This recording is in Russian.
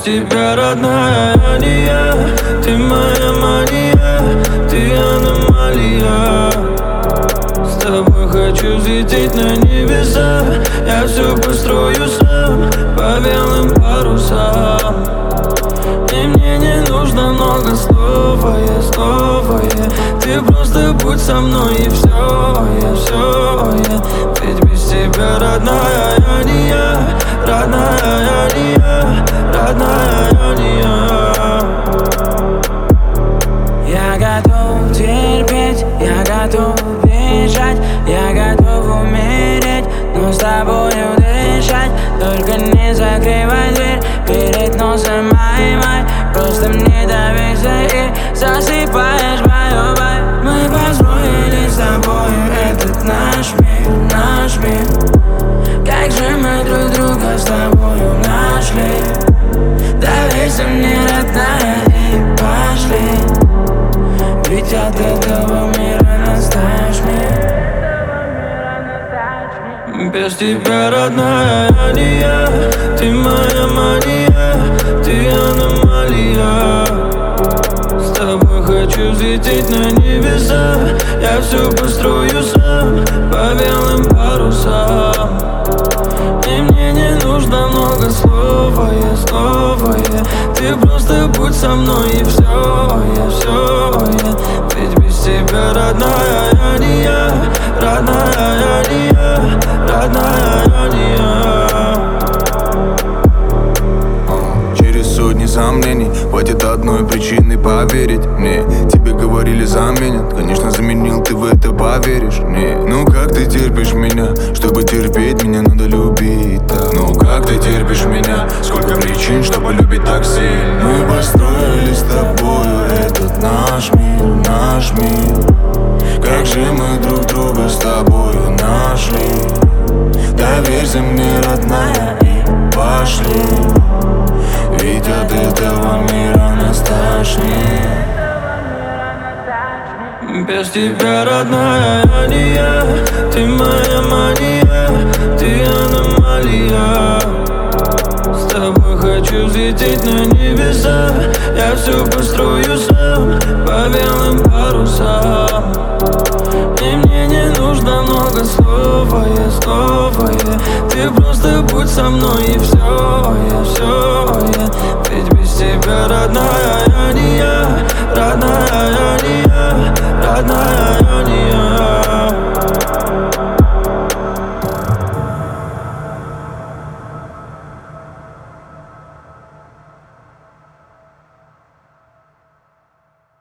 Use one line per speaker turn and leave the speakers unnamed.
тебя, родная, я не я. Ты моя мания, ты аномалия. С тобой хочу взлететь на небеса. Я все построю сам по белым парусам. И мне не нужно много слов, Ты просто будь со мной и все, я. Ведь без тебя, родная, я не я. Родная, я не я. Родная, я не я.
Я готов терпеть, я готов бежать, я готов умереть, но с тобою дышать. Только не закрывай дверь перед носом май. Просто мне доверься и засыпаешь бай. Мы построили с тобою этот наш мир. Как же мы друг друга с тобою нашли. Доверься мне, родная, и пошли. Ведь от этого мира настаешь мне.
Без тебя, родная, я не я. Ты моя мания, ты аномалия. С тобой хочу взлететь на небеса. Я все построю сам по белым парусам. И мне не нужно много слов, я. Ты просто будь со мной и все, я. Ведь без тебя, родная, я не я. Родная, я не я. Родная, я не я.
Через сотни сомнений хватит одной причины поверить мне. Тебе говорили заменят, конечно заменил, ты в это поверишь. Не, ну как ты терпишь меня? Чтобы терпеть, меня надо любить так. Ну как ты терпишь меня? Сколько причин, чтобы любить так сильно. Мы построили с тобою этот наш мир. Как же мы друг друга с тобою нашли. Доверься мне, родная, и пошли. Ведь от этого мира нас тошнит.
Без тебя, родная, я не я. Ты моя мания, ты аномалия. С тобой хочу взлететь на небеса. Я все построю сам по белым парусам. И мне не нужно много слов, я. Ты просто будь со мной и все, я. Ведь без тебя, родная,